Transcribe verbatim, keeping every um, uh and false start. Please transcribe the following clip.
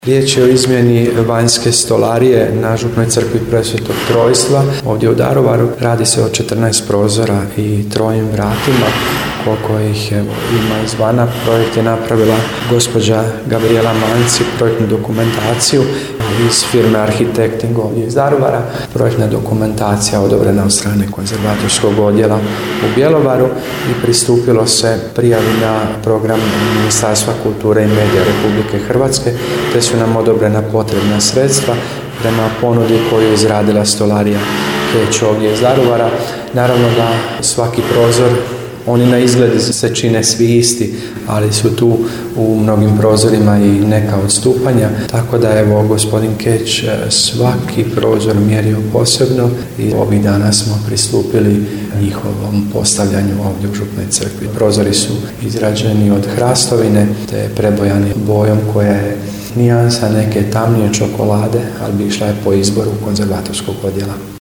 Riječ je o izmjeni vanjske stolarije na Župnoj crkvi Presvetog Trojstva. Ovdje u Daruvaru radi se o četrnaest prozora i trojim vratima, koliko ih evo, ima izvana. Projekt je napravila gospođa Gabriela Manci, projektnu dokumentaciju iz firme Arhitekting ovdje iz Daruvara. Projektna dokumentacija odobrena od strane konzervatorskog odjela u Bjelovaru i pristupilo se prijavi na program Ministarstva kulture i medija Republike Hrvatske, te su nam odobrena potrebna sredstva prema ponudi koju je izradila stolarija Keć ovdje iz Daruvara. Naravno da svaki prozor, oni na izgled se čine svi isti, ali su tu u mnogim prozorima i neka odstupanja, tako da evo gospodin Keć svaki prozor mjerio posebno i ovih dana smo pristupili njihovom postavljanju ovdje u Župnoj crkvi. Prozori su izrađeni od hrastovine te prebojani bojom koja je nijansa neke tamnije čokolade, ali bi išla je po izboru konzervatorskog odjela.